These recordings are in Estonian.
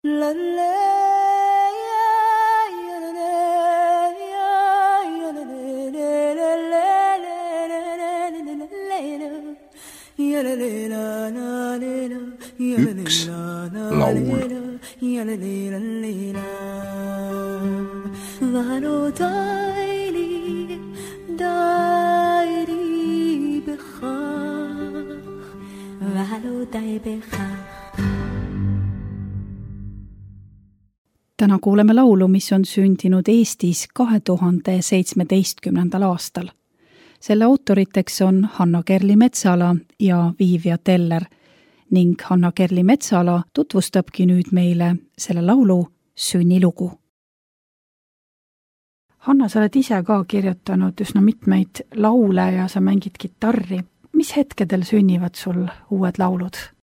Üks laul. Täna kuuleme laulu, mis on sündinud Eestis 2017. aastal. Selle autoriteks on Hanna Kerli-Metsala ja Viivia Teller ning Hanna Kerli-Metsala tutvustabki nüüd meile selle laulu sünnilugu. Hanna, sa oled ise ka kirjutanud üsna mitmeid laule ja sa mängid kitarri. Mis hetkedel sünnivad sul uued laulud?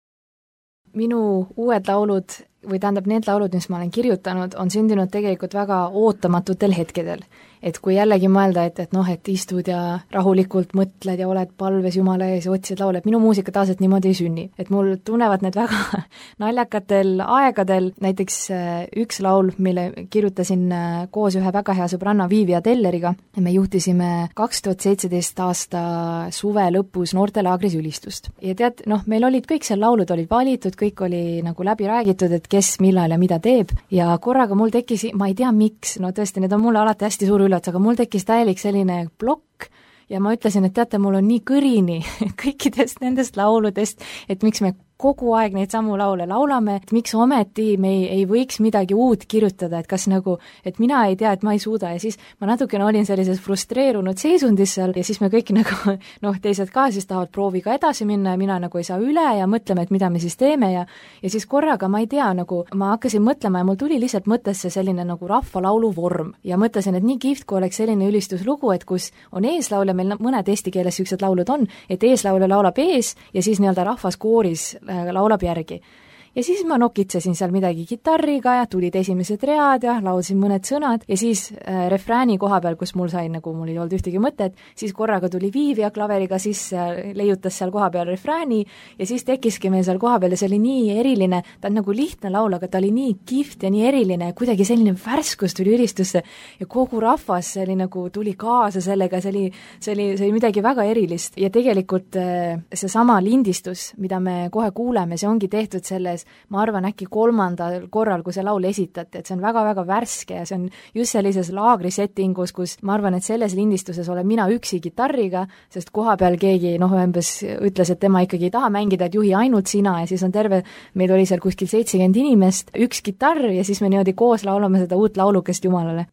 Minu uued laulud, või tähendab need laulud, mis ma olen kirjutanud, on sündinud tegelikult väga ootamatutel hetkedel. Et kui jällegi mõelda, et istud ja rahulikult mõtled ja oled palves Jumala ees ja otsid laule, et minu muusika taas niimoodi ei sünni. Et mul tunnevad need väga naljakatel aegadel, näiteks üks laul, mille kirjutasin koos ühe väga hea sõbranna Viivia Telleriga. Me juhtisime 2017 aasta suve lõpus noortelaagris ülistust. Ja tead, meil olid kõik seal laulud olid valitud, kõik oli nagu läbi räägitud, et kes, millal ja mida teeb. Ja korraga mul tekkis, ma ei tea miks, tõesti, need on mulle alati hästi suur üllatus, aga mul tekkis täielik selline plokk ja ma ütlesin, et teate, mul on nii kõrini kõikidest nendest lauludest, et miks me kogu aeg neid samu laule laulame, et miks ometi me ei võiks midagi uut kirjutada, et kas et mina ei tea, et ma ei suuda ja siis ma natukene olin sellises frustreerunud seisundis seal ja siis me kõik teised ka siis tahavad prooviga edasi minna ja mina ei saa üle ja mõtleme, et mida me siis teeme ja siis korraga ma ei tea, ma hakkasin mõtlema ja mul tuli lihtsalt mõttesse selline rahvalaulu vorm ja mõtlesin, et nii kihvt, kui oleks selline ülistuslugu, et kus on eeslaul ja meil mõned eesti keeles siuksed laulud on, et eeslaule laulab ees ja siis rahvaskooris laulab järgi. Ja siis ma nokitsesin seal midagi kitarriga ja tulid esimesed read ja laulsin mõned sõnad ja siis refrääni koha peal, kus mul sai, mul ei olnud ühtegi mõtet, siis korraga tuli Viivia klaveriga sisse, leiutas seal koha peal refrääni ja siis tekkiski meil seal koha peal ja see oli nii eriline, ta on lihtne laul, aga ta oli nii kihvt ja nii eriline ja kuidagi selline värskus tuli ülistusse ja kogu rahvas oli tuli kaasa sellega, see oli midagi väga erilist ja tegelikult seesama lindistus, mida me kohe kuuleme, see ongi tehtud selles, ma arvan äkki 3. korral, kui see laul esitati, et see on väga-väga värske ja see on just sellises laagrisettingus, kus ma arvan, et selles lindistuses olen mina üksi kitarriga, sest koha peal keegi umbes ütles, et tema ikkagi ei taha mängida, et juhi ainult sina ja siis on terve, meil oli seal kuskil 70 inimest, üks kitarr ja siis me niimoodi koos laulame seda uut laulukest Jumalale.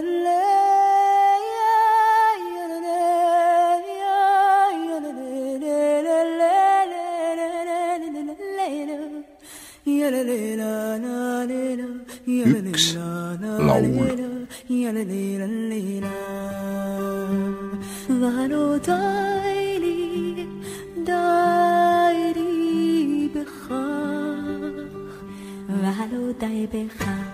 Üks laul. ולא די לי, די לי בכך, ולא די בכך